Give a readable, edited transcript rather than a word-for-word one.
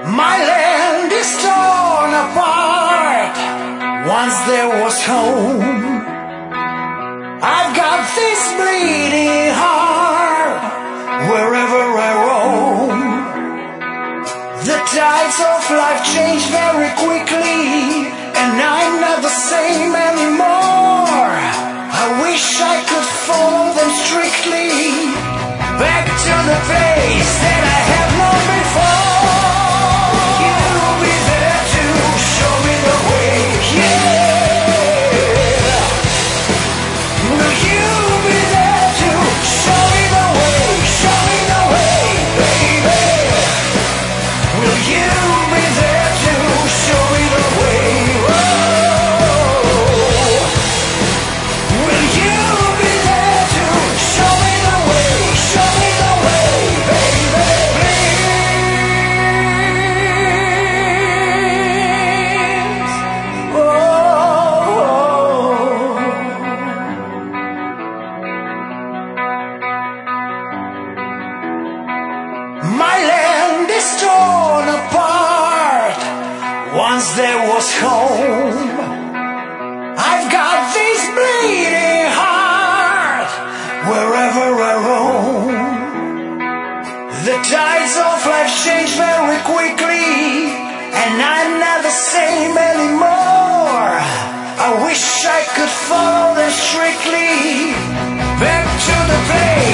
My land is torn apart. Once there was home. I've got this bleeding heart wherever I roam. The tides of life change very quickly, and I'm not the same anymore. I wish I could follow them strictly, back to the place that I have known before. You'll be there to show me the way, yeah. Will you be there to show me the way, baby? Will you be there to show me the way? Whoa. Will you be there to show me the way, baby? Please. Oh. My land is torn apart. Once there was home. I've got this bleeding heart wherever I roam. The tides of life change very quickly, and I'm not the same anymore. I wish I could follow them strictly, back to the place